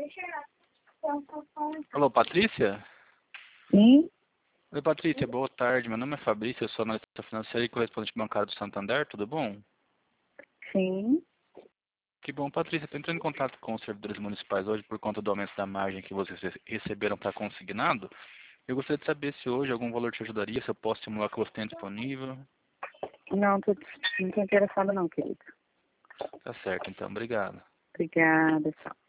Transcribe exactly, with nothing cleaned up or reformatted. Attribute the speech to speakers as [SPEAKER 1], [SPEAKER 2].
[SPEAKER 1] Alô, Patrícia?
[SPEAKER 2] Sim,
[SPEAKER 1] Oi, Patrícia, boa tarde. Meu nome é Fabrício, eu sou analista financeiro e correspondente bancário do Santander, tudo bom?
[SPEAKER 2] sim.
[SPEAKER 1] Que bom, Patrícia. Estou entrando em contato com os servidores municipais hoje por conta do aumento da margem que vocês re- receberam para consignado. Eu gostaria de saber se hoje algum valor te ajudaria, se eu posso simular o que você tem disponível.
[SPEAKER 2] Não, tô, não tô interessada não, querido.
[SPEAKER 1] Tá certo, então. Obrigado.
[SPEAKER 2] Obrigada, tchau.